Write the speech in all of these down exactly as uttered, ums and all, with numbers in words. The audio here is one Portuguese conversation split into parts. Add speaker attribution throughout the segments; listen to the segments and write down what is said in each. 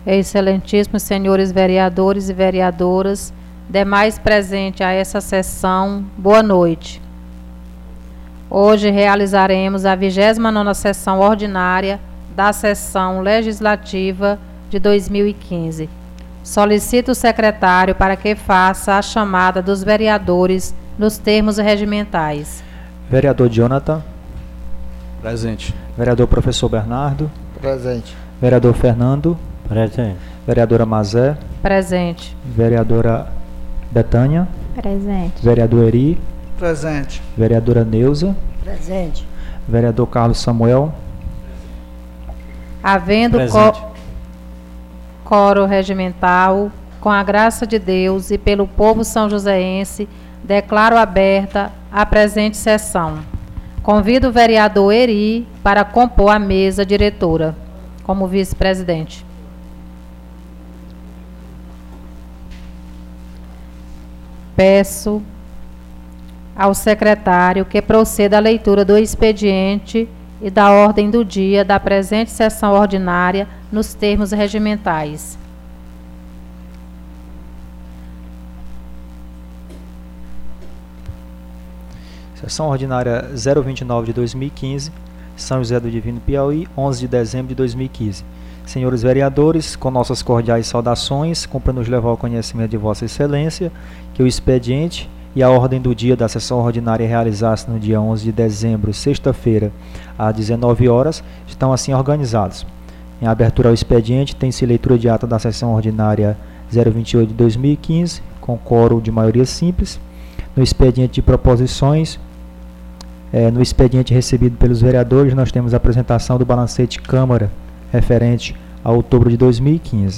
Speaker 1: Excelentíssimos senhores vereadores e vereadoras, demais presentes a essa sessão, boa noite. Hoje realizaremos a vigésima nona sessão ordinária da sessão legislativa de dois mil e quinze. Solicito o secretário para que faça a chamada dos vereadores nos termos regimentais.
Speaker 2: Vereador Jonathan.
Speaker 3: Presente.
Speaker 2: Vereador Professor Bernardo.
Speaker 4: Presente.
Speaker 2: Vereador Fernando.
Speaker 5: Presente.
Speaker 2: Vereadora Mazé.
Speaker 1: Presente.
Speaker 2: Vereadora Betânia.
Speaker 6: Presente.
Speaker 2: Vereador Eri.
Speaker 4: Presente.
Speaker 2: Vereadora Neuza.
Speaker 6: Presente.
Speaker 2: Vereador Carlos Samuel.
Speaker 1: Havendo
Speaker 5: Presente.
Speaker 1: co coro regimental, com a graça de Deus e pelo povo são-joséense, declaro aberta a presente sessão. Convido o vereador Eri para compor a mesa diretora, como vice-presidente. Peço ao secretário que proceda à leitura do expediente e da ordem do dia da presente sessão ordinária nos termos regimentais.
Speaker 2: Sessão ordinária zero vinte e nove de dois mil e quinze, São José do Divino Piauí, onze de dezembro de dois mil e quinze. Senhores vereadores, com nossas cordiais saudações, cumpre-nos levar ao conhecimento de Vossa Excelência que o expediente e a ordem do dia da sessão ordinária realizar-se no dia onze de dezembro, sexta-feira, às dezenove horas, estão assim organizados. Em abertura ao expediente, tem-se leitura de ata da sessão ordinária zero vinte e oito de dois mil e quinze, com quórum de maioria simples. No expediente de proposições, é, no expediente recebido pelos vereadores, nós temos a apresentação do balancete Câmara, referente a outubro de dois mil e quinze.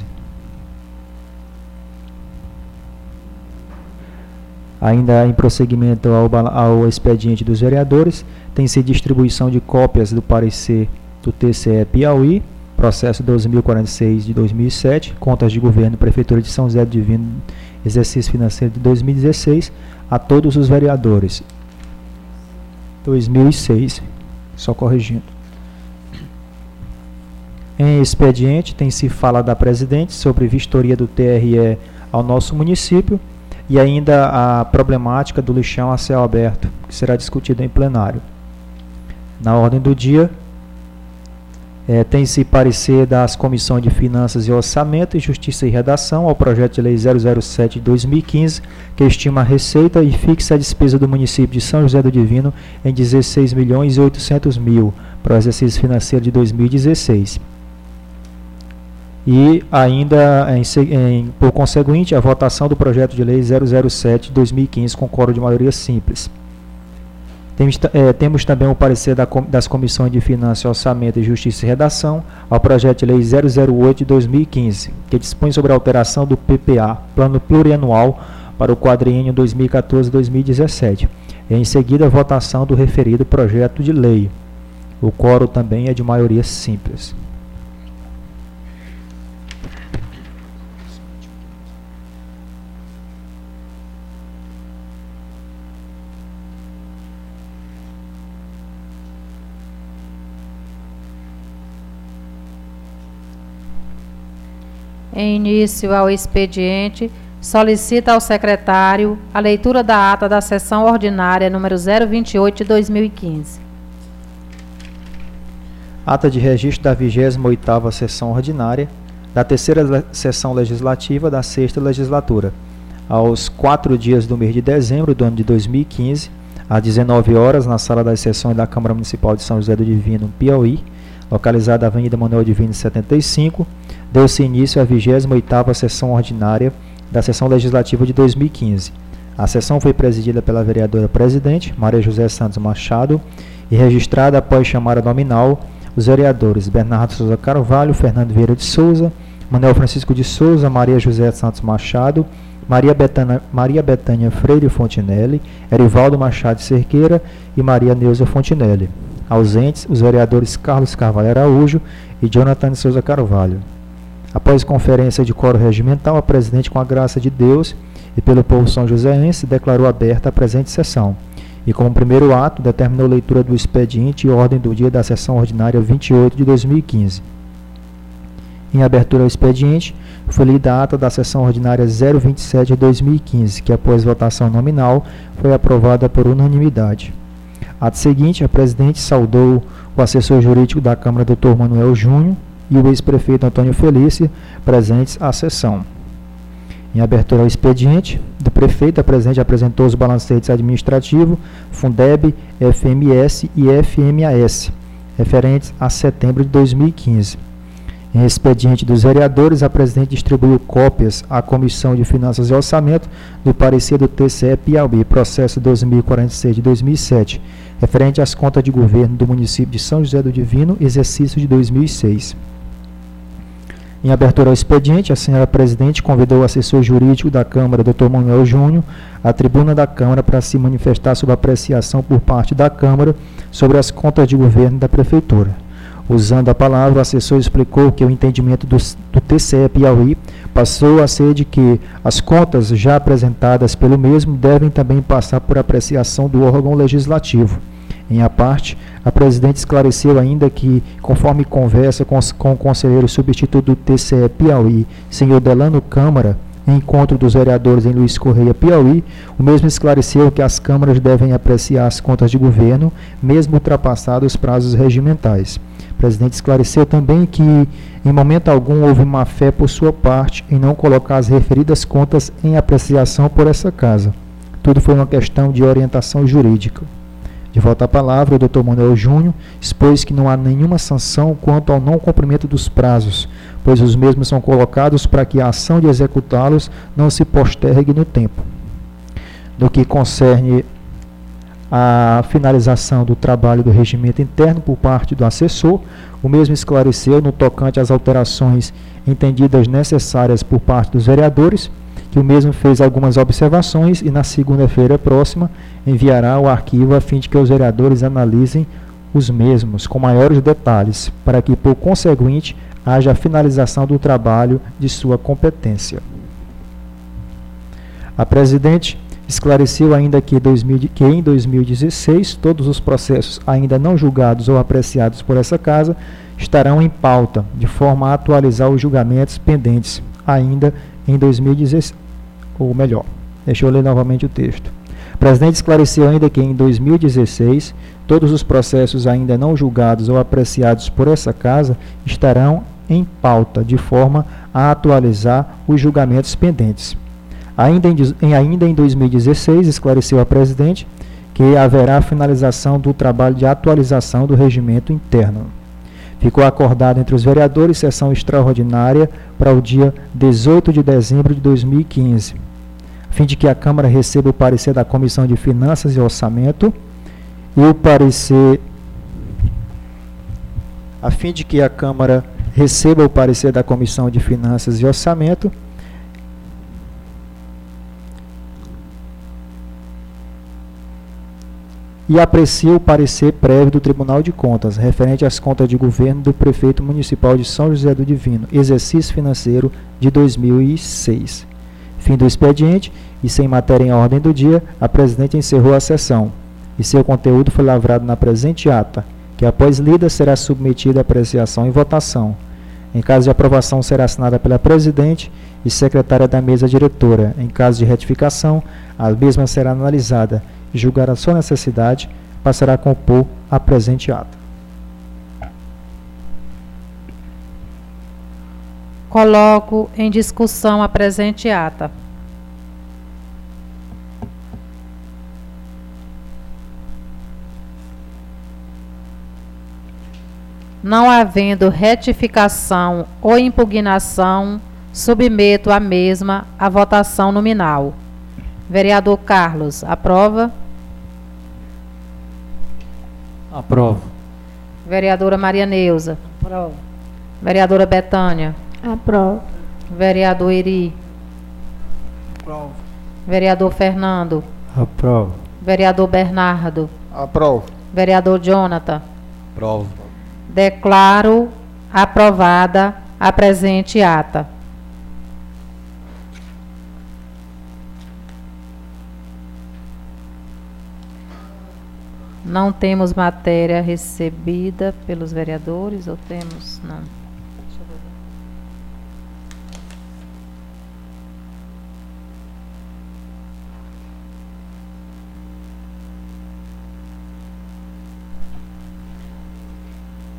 Speaker 2: Ainda em prosseguimento ao, ao expediente dos vereadores, tem-se distribuição de cópias do parecer do T C E Piauí, processo doze mil e quarenta e seis de dois mil e sete, contas de governo, Prefeitura de São José do Divino, exercício financeiro de dois mil e dezesseis, a todos os vereadores. dois mil e seis, só corrigindo. Em expediente, tem-se fala da presidente sobre vistoria do T R E ao nosso município e ainda a problemática do lixão a céu aberto, que será discutida em plenário. Na ordem do dia, é, tem-se parecer das comissões de Finanças e Orçamento e Justiça e Redação ao projeto de lei zero zero sete de dois mil e quinze, que estima a receita e fixa a despesa do município de São José do Divino em dezesseis milhões e oitocentos mil para o exercício financeiro de dois mil e dezesseis. E ainda, em, em, por conseguinte, a votação do projeto de lei zero zero sete de dois mil e quinze com quórum de maioria simples. Temos, é, temos também o parecer da, das comissões de Finanças, Orçamento e Justiça e Redação ao projeto de lei zero zero oito de dois mil e quinze, que dispõe sobre a alteração do P P A, Plano Plurianual, para o quadriênio dois mil e quatorze a dois mil e dezessete. E em seguida, a votação do referido projeto de lei. O quórum também é de maioria simples.
Speaker 1: Em início ao expediente, solicita ao secretário a leitura da ata da sessão ordinária número zero vinte e oito de dois mil e quinze.
Speaker 2: Ata de registro da vigésima oitava sessão ordinária da terceira sessão legislativa da sexta legislatura. Aos quatro dias do mês de dezembro do ano de dois mil e quinze, às dezenove horas, na sala das sessões da Câmara Municipal de São José do Divino, Piauí, localizada na Avenida Manuel Divino setenta e cinco, deu-se início à vigésima oitava sessão ordinária da sessão legislativa de dois mil e quinze. A sessão foi presidida pela vereadora presidente, Maria José Santos Machado, e registrada após chamada nominal os vereadores Bernardo Souza Carvalho, Fernando Vieira de Souza, Manuel Francisco de Souza, Maria José Santos Machado, Maria Betânia, Maria Betânia Freire Fontinelli, Erivaldo Machado Cerqueira e Maria Neuza Fontinelli. Ausentes, os vereadores Carlos Carvalho Araújo e Jonathan de Souza Carvalho. Após conferência de quórum regimental, a presidente, com a graça de Deus e pelo povo são joséense, declarou aberta a presente sessão. E como primeiro ato, determinou leitura do expediente e ordem do dia da sessão ordinária vinte e oito de dois mil e quinze. Em abertura ao expediente, foi lida a ata da sessão ordinária zero vinte e sete de dois mil e quinze, que após votação nominal foi aprovada por unanimidade. Ato seguinte, a presidente saudou o assessor jurídico da Câmara, doutor Manuel Júnior, e o ex-prefeito Antônio Felício, presentes à sessão. Em abertura ao expediente, do prefeito, a presidente apresentou os balancetes administrativos, Fundeb, F M S e F M A S, referentes a setembro de dois mil e quinze. Em expediente dos vereadores, a presidente distribuiu cópias à Comissão de Finanças e Orçamento do parecer do T C E Piauí, processo doze mil e quarenta e seis de dois mil e sete, referente às contas de governo do município de São José do Divino, exercício de dois mil e seis. Em abertura ao expediente, a senhora presidente convidou o assessor jurídico da Câmara, doutor Manuel Júnior, à tribuna da Câmara para se manifestar sobre a apreciação por parte da Câmara sobre as contas de governo da Prefeitura. Usando a palavra, o assessor explicou que o entendimento do, do T C E Piauí passou a ser de que as contas já apresentadas pelo mesmo devem também passar por apreciação do órgão legislativo. Em a parte, a presidente esclareceu ainda que, conforme conversa com, com o conselheiro substituto do T C E Piauí, senhor Delano Câmara, em encontro dos vereadores em Luiz Correia, Piauí, o mesmo esclareceu que as câmaras devem apreciar as contas de governo, mesmo ultrapassados os prazos regimentais. O presidente esclareceu também que, em momento algum, houve má fé por sua parte em não colocar as referidas contas em apreciação por essa casa. Tudo foi uma questão de orientação jurídica. De volta à palavra, o doutor Manuel Júnior expôs que não há nenhuma sanção quanto ao não cumprimento dos prazos, pois os mesmos são colocados para que a ação de executá-los não se postergue no tempo. No que concerne a finalização do trabalho do regimento interno por parte do assessor, o mesmo esclareceu no tocante às alterações entendidas necessárias por parte dos vereadores, que o mesmo fez algumas observações e na segunda-feira próxima enviará o arquivo a fim de que os vereadores analisem os mesmos com maiores detalhes, para que, por conseguinte, haja a finalização do trabalho de sua competência. A presidente esclareceu ainda que, dois mil, que em dois mil e dezesseis todos os processos ainda não julgados ou apreciados por essa casa estarão em pauta, de forma a atualizar os julgamentos pendentes ainda em dois mil e dezesseis, ou melhor, deixa eu ler novamente o texto. O presidente esclareceu ainda que em dois mil e dezesseis todos os processos ainda não julgados ou apreciados por essa casa estarão em pauta, de forma a atualizar os julgamentos pendentes. Ainda em, ainda em dois mil e dezesseis, esclareceu a presidente que haverá finalização do trabalho de atualização do regimento interno. Ficou acordado entre os vereadores sessão extraordinária para o dia dezoito de dezembro de dois mil e quinze, a fim de que a Câmara receba o parecer da Comissão de Finanças e Orçamento e o parecer a fim de que a Câmara receba o parecer da Comissão de Finanças e Orçamento e aprecia o parecer prévio do Tribunal de Contas, referente às contas de governo do Prefeito Municipal de São José do Divino, exercício financeiro de dois mil e seis. Fim do expediente, e sem matéria em ordem do dia, a presidente encerrou a sessão, e seu conteúdo foi lavrado na presente ata, que após lida será submetida à apreciação e votação. Em caso de aprovação, será assinada pela presidente e secretária da mesa diretora. Em caso de retificação, a mesma será analisada e julgar a sua necessidade, passará a compor a presente ata.
Speaker 1: Coloco em discussão a presente ata. Não havendo retificação ou impugnação, submeto a mesma à votação nominal. Vereador Carlos, aprova?
Speaker 3: Aprovo.
Speaker 1: Vereadora Maria Neuza.
Speaker 4: Aprovo.
Speaker 1: Vereadora Betânia.
Speaker 4: Aprovo.
Speaker 1: Vereador Iri.
Speaker 3: Aprovo.
Speaker 1: Vereador Fernando.
Speaker 3: Aprovo.
Speaker 1: Vereador Bernardo.
Speaker 3: Aprovo.
Speaker 1: Vereador Jonathan.
Speaker 3: Aprovo.
Speaker 1: Declaro aprovada a presente ata. Não temos matéria recebida pelos vereadores, ou temos? Não. Deixa eu ver.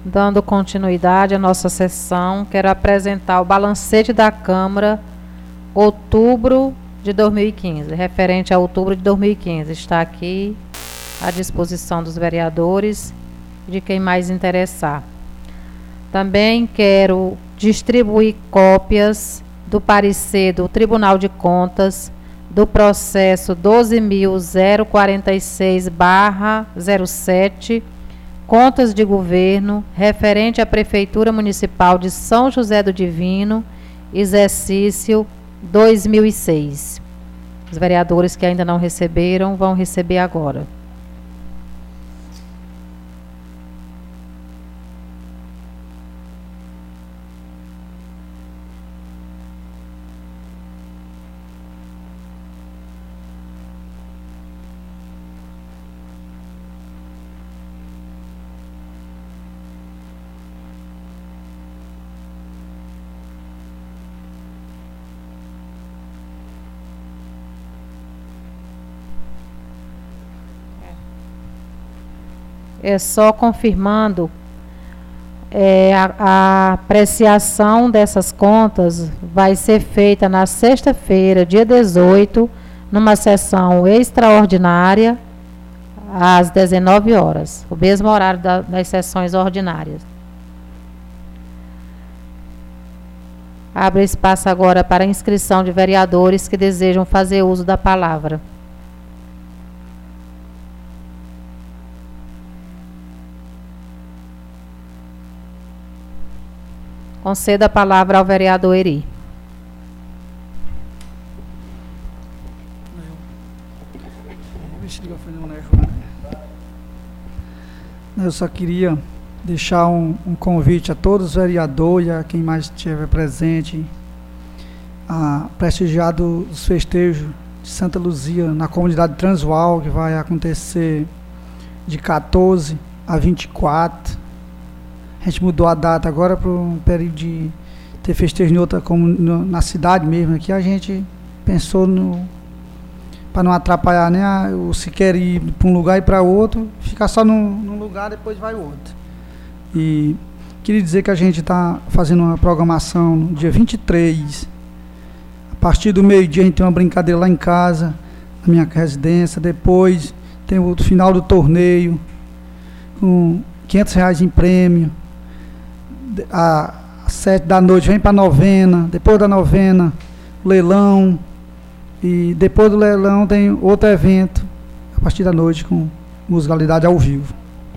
Speaker 1: Dando continuidade à nossa sessão, quero apresentar o balancete da Câmara, outubro de dois mil e quinze, referente a outubro de dois mil e quinze. Está aqui à disposição dos vereadores e de quem mais interessar. Também quero distribuir cópias do parecer do Tribunal de Contas do processo doze mil quarenta e seis barra zero sete, Contas de Governo, referente à Prefeitura Municipal de São José do Divino, exercício dois mil e seis. Os vereadores que ainda não receberam vão receber agora. É só confirmando, é, a, a apreciação dessas contas vai ser feita na sexta-feira, dia dezoito, numa sessão extraordinária, às dezenove horas, o mesmo horário da, das sessões ordinárias. Abre espaço agora para inscrição de vereadores que desejam fazer uso da palavra. Conceda a palavra ao vereador Eri.
Speaker 4: Eu só queria deixar um, um convite a todos os vereadores e a quem mais estiver presente a prestigiar os festejos de Santa Luzia na comunidade Transvaal, que vai acontecer de quatorze a vinte e quatro. A gente mudou a data agora para um período de ter festejo em outra, como no, na cidade mesmo. Aqui a gente pensou no para não atrapalhar, né? A, o se quer ir para um lugar e para outro, ficar só num, num lugar, depois vai outro. E queria dizer que a gente está fazendo uma programação no dia vinte e três. A partir do meio-dia a gente tem uma brincadeira lá em casa, na minha residência. Depois tem o final do torneio, com quinhentos reais em prêmio. Às sete da noite vem para a novena, depois da novena, leilão, e depois do leilão tem outro evento, a partir da noite, com musicalidade ao vivo.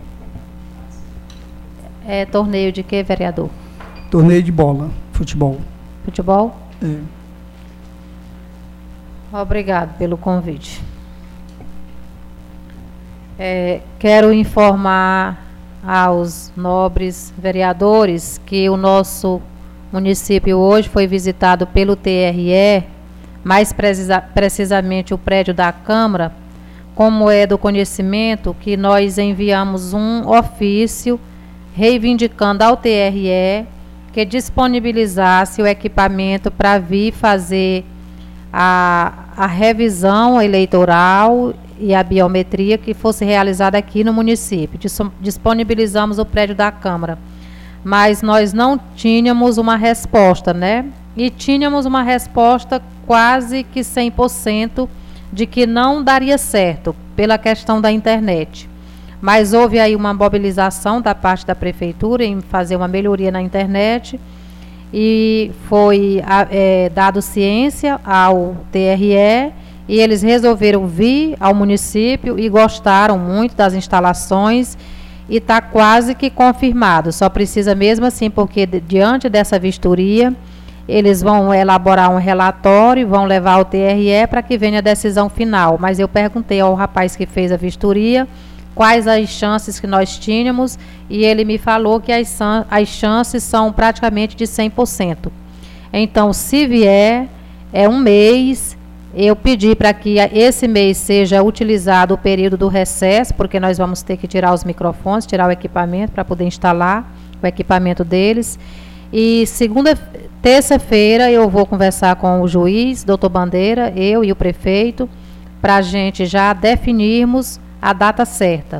Speaker 1: É torneio de quê, vereador?
Speaker 4: Torneio de bola, futebol.
Speaker 1: Futebol?
Speaker 4: É.
Speaker 1: Obrigado pelo convite. É, quero informar aos nobres vereadores que o nosso município hoje foi visitado pelo T R E, mais precisa, precisamente o prédio da Câmara, como é do conhecimento que nós enviamos um ofício reivindicando ao T R E que disponibilizasse o equipamento para vir fazer a, a revisão eleitoral e a biometria que fosse realizada aqui no município. Disponibilizamos o prédio da Câmara, mas nós não tínhamos uma resposta, né? E tínhamos uma resposta quase que cem por cento de que não daria certo pela questão da internet. Mas houve aí uma mobilização da parte da prefeitura em fazer uma melhoria na internet e foi é, dado ciência ao T R E e eles resolveram vir ao município e gostaram muito das instalações e está quase que confirmado. Só precisa mesmo assim, porque de, diante dessa vistoria, eles vão elaborar um relatório e vão levar ao T R E para que venha a decisão final. Mas eu perguntei ao rapaz que fez a vistoria quais as chances que nós tínhamos e ele me falou que as, as chances são praticamente de cem por cento. Então, se vier, é um mês. Eu pedi para que esse mês seja utilizado o período do recesso, porque nós vamos ter que tirar os microfones, tirar o equipamento para poder instalar o equipamento deles. E segunda, terça-feira eu vou conversar com o juiz, doutor Bandeira, eu e o prefeito, para a gente já definirmos a data certa.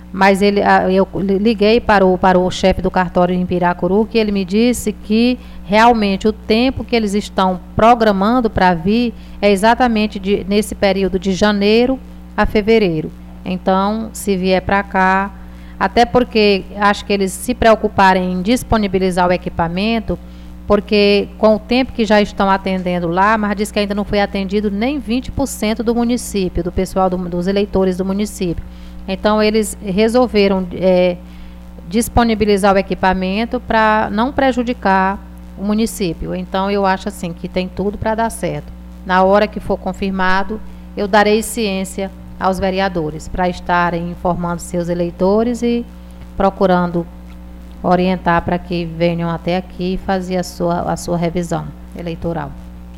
Speaker 1: mas ele, eu liguei para o, para o chefe do cartório em Piracuru, que ele me disse que realmente o tempo que eles estão programando para vir é exatamente de, nesse período de janeiro a fevereiro. Então, se vier para cá, até porque acho que eles se preocuparem em disponibilizar o equipamento, porque com o tempo que já estão atendendo lá, mas diz que ainda não foi atendido nem vinte por cento do município, do pessoal, do, dos eleitores do município. Então, eles resolveram é, disponibilizar o equipamento para não prejudicar o município. Então, eu acho assim que tem tudo para dar certo. Na hora que for confirmado, eu darei ciência aos vereadores para estarem informando seus eleitores e procurando orientar para que venham até aqui e fazer a sua, a sua revisão eleitoral.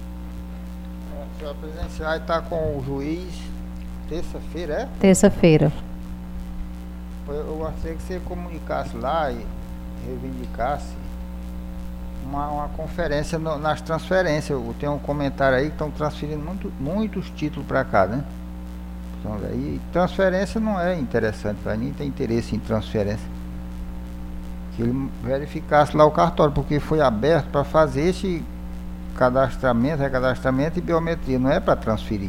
Speaker 5: A senhora presidente vai estar com o juiz terça-feira, é?
Speaker 1: Terça-feira.
Speaker 5: Eu gostaria que você comunicasse lá e reivindicasse uma, uma conferência no, nas transferências. Eu tenho um comentário aí que estão transferindo muito, muitos títulos para cá, né? Então, aí, transferência não é interessante para mim, tem interesse em transferência. Que ele verificasse lá o cartório, porque foi aberto para fazer esse cadastramento, recadastramento e biometria, não é para transferir.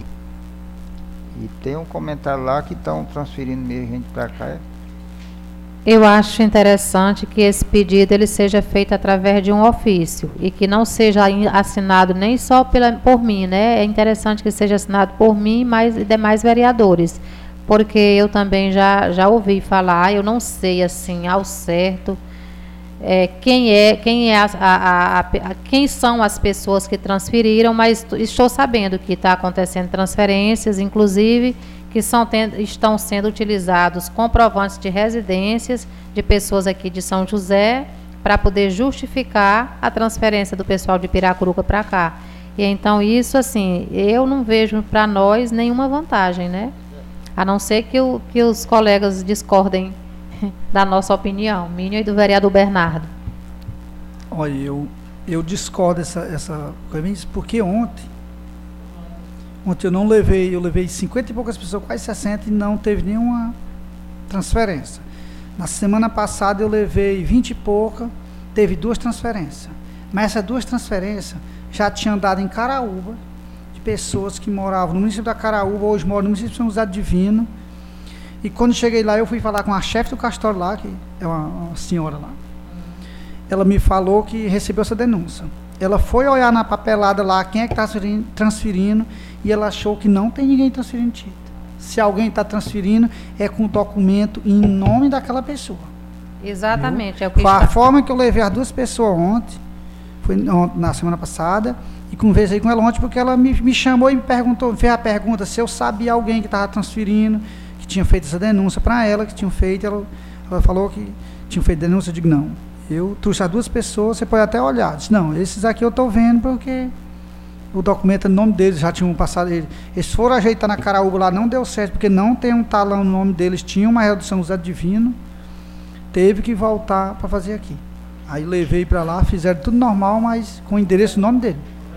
Speaker 5: E tem um comentário lá que estão transferindo mesmo gente para cá.
Speaker 1: Eu acho interessante que esse pedido ele seja feito através de um ofício e que não seja assinado nem só pela, por mim, né? É interessante que seja assinado por mim mais, e demais vereadores, porque eu também já, já ouvi falar, eu não sei assim ao certo é, quem é, quem é a, a, a, a, quem são as pessoas que transferiram, mas estou sabendo que está acontecendo transferências, inclusive que são, tem, estão sendo utilizados comprovantes de residências de pessoas aqui de São José para poder justificar a transferência do pessoal de Piracuruca para cá. E então isso, assim, eu não vejo para nós nenhuma vantagem, né? A não ser que, o, que os colegas discordem da nossa opinião, minha e do vereador Bernardo.
Speaker 4: Olha, eu, eu discordo essa, essa coisa, porque ontem Ontem eu não levei, eu levei cinquenta e poucas pessoas, quase sessenta, e não teve nenhuma transferência. Na semana passada eu levei vinte e pouca, teve duas transferências. Mas essas duas transferências já tinham dado em Caraúba, de pessoas que moravam no município da Caraúba, hoje moram no município de São José do Divino. E quando cheguei lá, eu fui falar com a chefe do castório lá, que é uma, uma senhora lá. Ela me falou que recebeu essa denúncia. Ela foi olhar na papelada lá quem é que está transferindo, transferindo e ela achou que não tem ninguém transferindo título. Se alguém está transferindo, é com documento em nome daquela pessoa.
Speaker 1: Exatamente. É o que
Speaker 4: foi
Speaker 1: está...
Speaker 4: a forma que eu levei as duas pessoas ontem, foi na semana passada, e conversei com ela ontem porque ela me, me chamou e me perguntou, fez a pergunta se eu sabia alguém que estava transferindo, que tinha feito essa denúncia para ela, que tinham feito, ela, ela falou que tinham feito denúncia, eu digo não. Eu trouxe as duas pessoas, você pode até olhar. Disse, não, esses aqui eu estou vendo porque o documento é no nome deles, já tinham passado. Eles foram ajeitar na Caraúba lá, não deu certo, porque não tem um talão no nome deles, tinha uma redução do Zé Divino, teve que voltar para fazer aqui. Aí levei para lá, fizeram tudo normal, mas com o endereço no nome dele.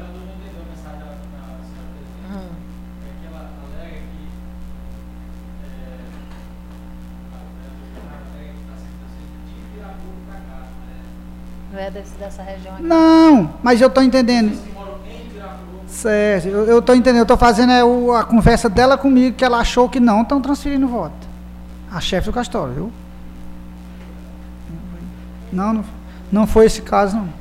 Speaker 1: Não é desse, dessa região aqui?
Speaker 4: Não, mas eu estou entendendo. Certo, eu estou entendendo. Eu estou fazendo é, o, a conversa dela comigo, que ela achou que não estão transferindo voto. A chefe do castório, viu? Não, não, não foi esse caso, não.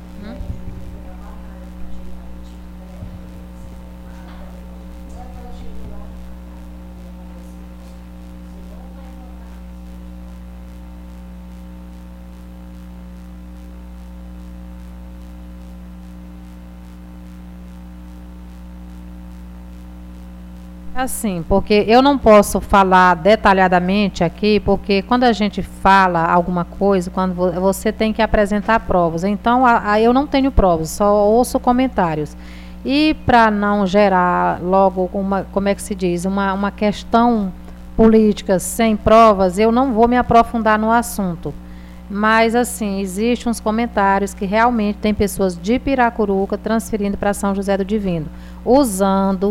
Speaker 1: Assim, porque eu não posso falar detalhadamente aqui, porque quando a gente fala alguma coisa, quando você tem que apresentar provas. Então, a, a, eu não tenho provas, só ouço comentários. E para não gerar logo uma, como é que se diz, uma, uma questão política sem provas, eu não vou me aprofundar no assunto. Mas, assim, existem uns comentários que realmente tem pessoas de Piracuruca transferindo para São José do Divino, usando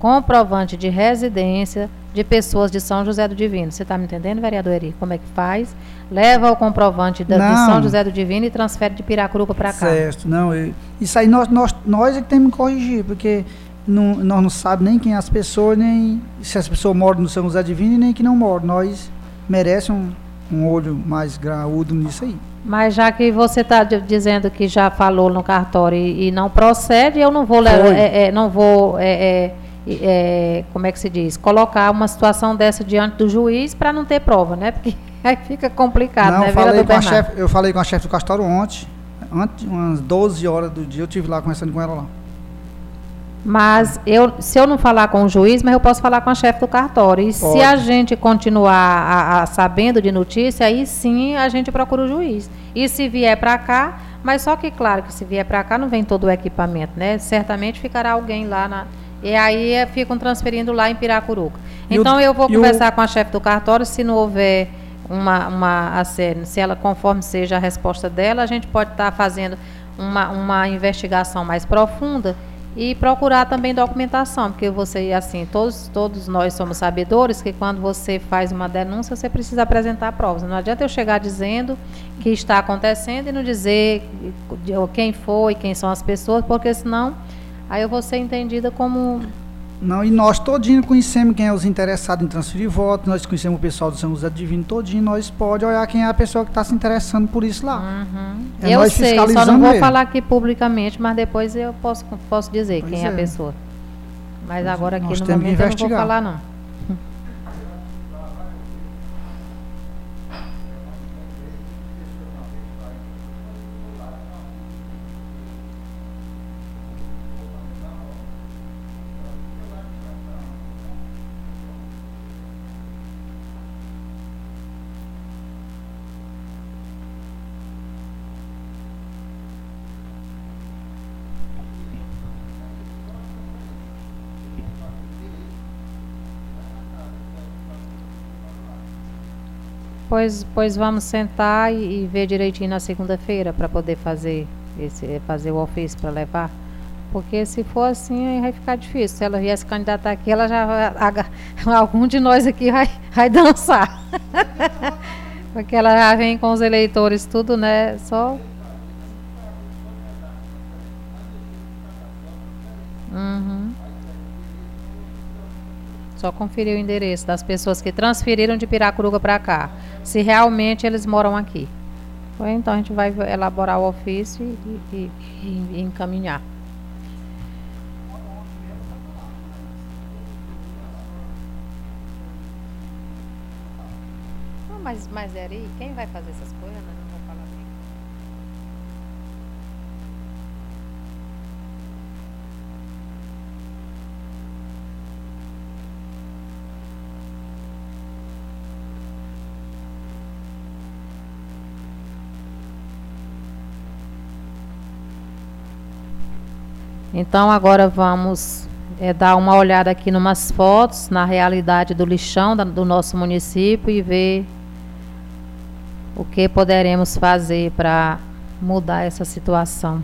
Speaker 1: comprovante de residência de pessoas de São José do Divino. Você está me entendendo, vereador Eri? Como é que faz? Leva o comprovante da, de São José do Divino e transfere de Piracuruca para cá.
Speaker 4: Certo, não, eu, isso aí nós, nós, nós é que temos que corrigir, porque não, nós não sabemos nem quem é as pessoas, nem se as pessoas moram no São José do Divino e nem que não moram. Nós merecemos um, um olho mais graúdo nisso aí.
Speaker 1: Mas já que você está dizendo que já falou no cartório e, e não procede, eu não vou levar, é, é, não vou, é, é, é, como é que se diz, colocar uma situação dessa diante do juiz para não ter prova, né? Porque aí fica complicado,
Speaker 4: não,
Speaker 1: né,
Speaker 4: falei com a chefe, eu falei com a chefe do cartório ontem, ontem, umas doze horas do dia, eu estive lá conversando com ela lá.
Speaker 1: Mas eu, se eu não falar com o juiz, mas eu posso falar com a chefe do cartório. E Pode. Se a gente continuar a, a, sabendo de notícia, aí sim a gente procura o juiz. E se vier para cá, mas só que claro que se vier para cá não vem todo o equipamento, né? Certamente ficará alguém lá na... E aí é, ficam transferindo lá em Piracuruca. Então o, eu vou conversar o... com a chefe do cartório, se não houver uma... uma a, se ela, conforme seja a resposta dela, a gente pode estar tá fazendo uma, uma investigação mais profunda e procurar também documentação, porque você, assim, todos, todos nós somos sabedores que quando você faz uma denúncia, você precisa apresentar provas. Não adianta eu chegar dizendo que está acontecendo e não dizer quem foi, quem são as pessoas, porque senão aí eu vou ser entendida como...
Speaker 4: Não, e nós todinho conhecemos quem é os interessados em transferir votos, nós conhecemos o pessoal do São José do Divino todinho, nós pode olhar quem é a pessoa que está se interessando por isso lá.
Speaker 1: Uhum.
Speaker 4: É
Speaker 1: eu sei, só não vou
Speaker 4: ele.
Speaker 1: falar aqui publicamente, mas depois eu posso, posso dizer pois quem é. é a pessoa. Mas pois agora aqui no momento eu não vou falar não. Pois, pois vamos sentar e, e ver direitinho na segunda-feira para poder fazer, esse, fazer o ofício para levar. Porque se for assim, aí vai ficar difícil. Se ela vier se candidatar aqui, ela já vai, algum de nós aqui vai, vai dançar. Porque ela já vem com os eleitores tudo, né? Só... Uhum. Só conferir o endereço das pessoas que transferiram de Piracuruca para cá, se realmente eles moram aqui. Então a gente vai elaborar o ofício e, e, e, e encaminhar. Não, mas, mas Eri, quem vai fazer essas coisas? Nós não vamos falar bem. Então agora vamos é, dar uma olhada aqui numas fotos, na realidade do lixão da, do nosso município e ver o que poderemos fazer para mudar essa situação.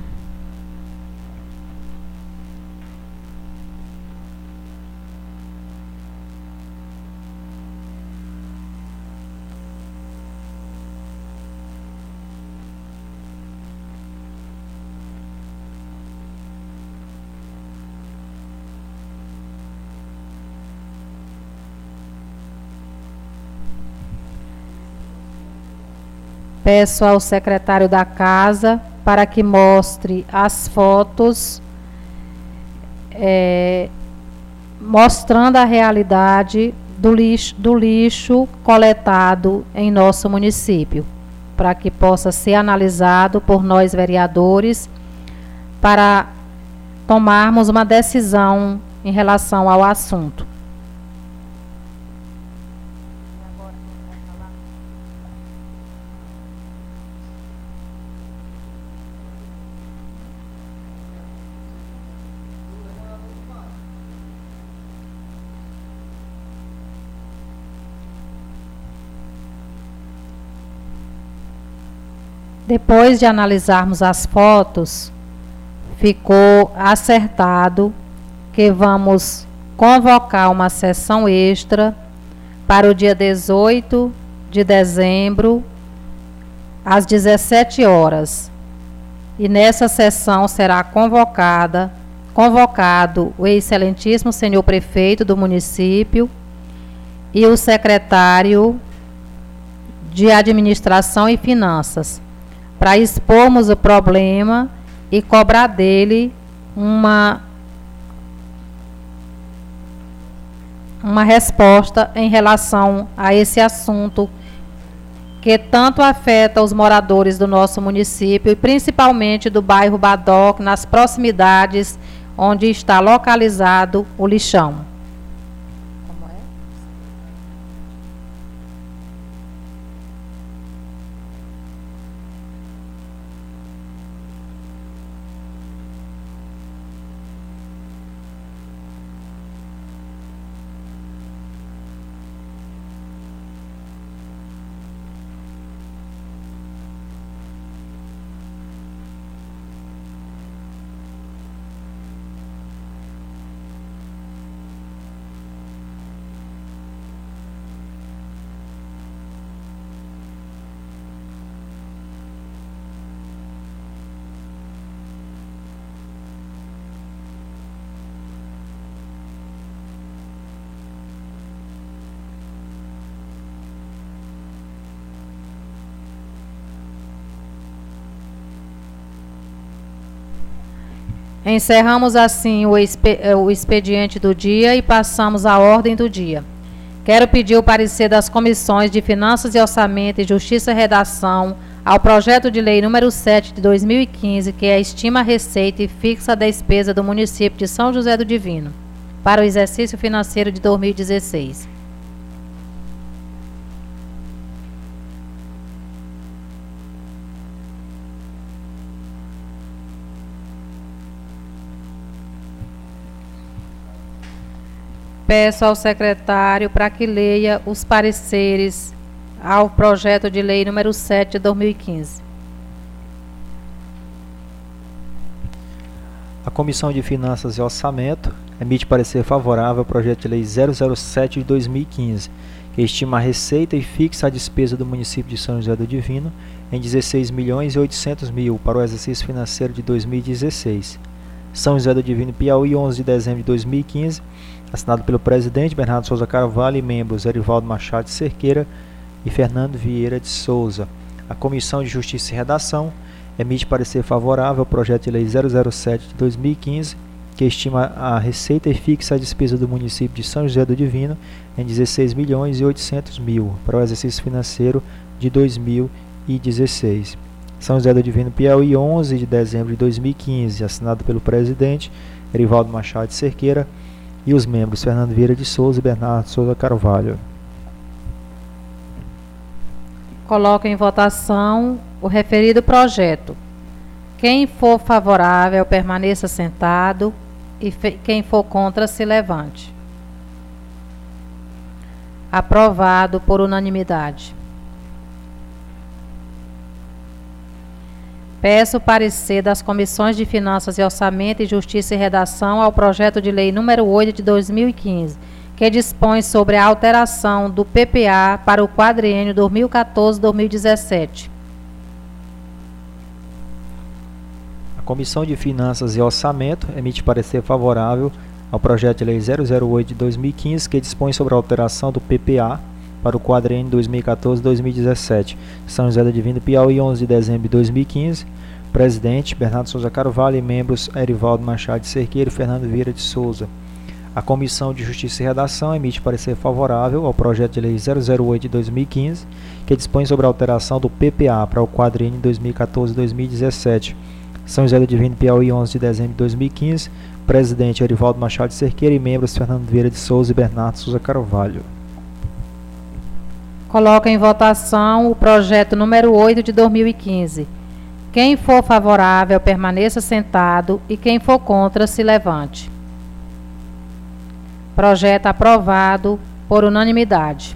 Speaker 1: Peço ao secretário da Casa para que mostre as fotos é, mostrando a realidade do lixo, do lixo coletado em nosso município, para que possa ser analisado por nós vereadores para tomarmos uma decisão em relação ao assunto. Depois de analisarmos as fotos, ficou acertado que vamos convocar uma sessão extra para o dia dezoito de dezembro, às dezessete horas. E nessa sessão será convocada, convocado o excelentíssimo senhor prefeito do município e o secretário de Administração e Finanças, para expormos o problema e cobrar dele uma, uma resposta em relação a esse assunto que tanto afeta os moradores do nosso município e principalmente do bairro Badoc, nas proximidades onde está localizado o lixão. Como é? Encerramos assim o, expe o expediente do dia e passamos à ordem do dia. Quero pedir o parecer das comissões de Finanças e Orçamento e Justiça e Redação ao projeto de lei número sete de dois mil e quinze, que é a estima a receita e fixa a despesa do município de São José do Divino para o exercício financeiro de dois mil e dezesseis. Peço ao secretário para que leia os pareceres ao projeto de lei número sete de dois mil e quinze.
Speaker 2: A Comissão de Finanças e Orçamento emite parecer favorável ao projeto de lei zero zero sete de dois mil e quinze, que estima a receita e fixa a despesa do município de São José do Divino em dezesseis milhões e oitocentos mil para o exercício financeiro de dois mil e dezesseis. São José do Divino, Piauí, onze de dezembro de dois mil e quinze, assinado pelo presidente Bernardo Souza Carvalho e membros Erivaldo Machado de Cerqueira e Fernando Vieira de Souza. A Comissão de Justiça e Redação emite parecer favorável ao projeto de lei zero zero sete de dois mil e quinze, que estima a receita e fixa a despesa do município de São José do Divino em dezesseis milhões e oitocentos mil para o exercício financeiro de dois mil e dezesseis. São José do Divino, Piauí, onze de dezembro de dois mil e quinze, assinado pelo presidente Erivaldo Machado de Cerqueira e os membros Fernando Vieira de Souza e Bernardo Souza Carvalho.
Speaker 1: Coloco em votação o referido projeto. Quem for favorável, permaneça sentado e quem for contra, se levante. Aprovado por unanimidade. Peço o parecer das Comissões de Finanças e Orçamento e Justiça e Redação ao projeto de lei número oito de dois mil e quinze, que dispõe sobre a alteração do P P A para o quadriênio dois mil e quatorze a dois mil e dezessete.
Speaker 2: A Comissão de Finanças e Orçamento emite parecer favorável ao projeto de lei zero zero oito de dois mil e quinze, que dispõe sobre a alteração do P P A para o quadriênio dois mil e quatorze a dois mil e dezessete. São José do Divino, Piauí, onze de dezembro de dois mil e quinze. Presidente Bernardo Souza Carvalho e membros Erivaldo Machado de Cerqueira e Fernando Vieira de Souza. A Comissão de Justiça e Redação emite parecer favorável ao projeto de lei zero zero oito de dois mil e quinze, que dispõe sobre a alteração do P P A para o quadriênio dois mil e quatorze a dois mil e dezessete. São José do Divino, Piauí, onze de dezembro de dois mil e quinze. Presidente Erivaldo Machado de Cerqueira e membros Fernando Vieira de Souza e Bernardo Souza Carvalho.
Speaker 1: Coloco em votação o projeto número oito de dois mil e quinze. Quem for favorável, permaneça sentado e quem for contra, se levante. Projeto aprovado por unanimidade.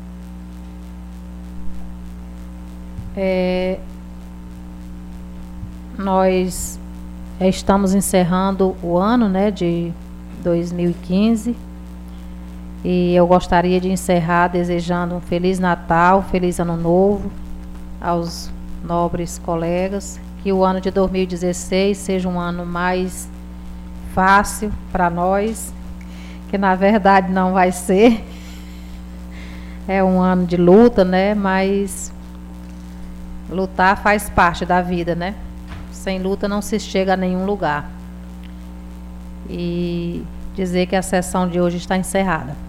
Speaker 1: É... nós estamos encerrando o ano, né, de dois mil e quinze. E eu gostaria de encerrar desejando um Feliz Natal, Feliz Ano Novo aos nobres colegas. Que o ano de dois mil e dezesseis seja um ano mais fácil para nós, que na verdade não vai ser. É um ano de luta, né? Mas lutar faz parte da vida, né? Sem luta não se chega a nenhum lugar. E dizer que a sessão de hoje está encerrada.